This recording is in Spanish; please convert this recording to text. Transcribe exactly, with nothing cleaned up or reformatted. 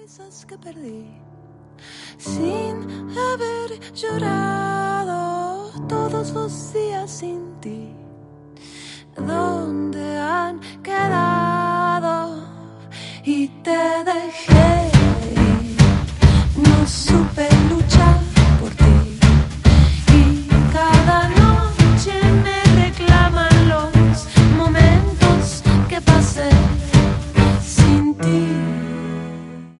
sonrisas que perdí, sin haber llorado todos los días sin ti. ¿Dónde han quedado? Y te dejé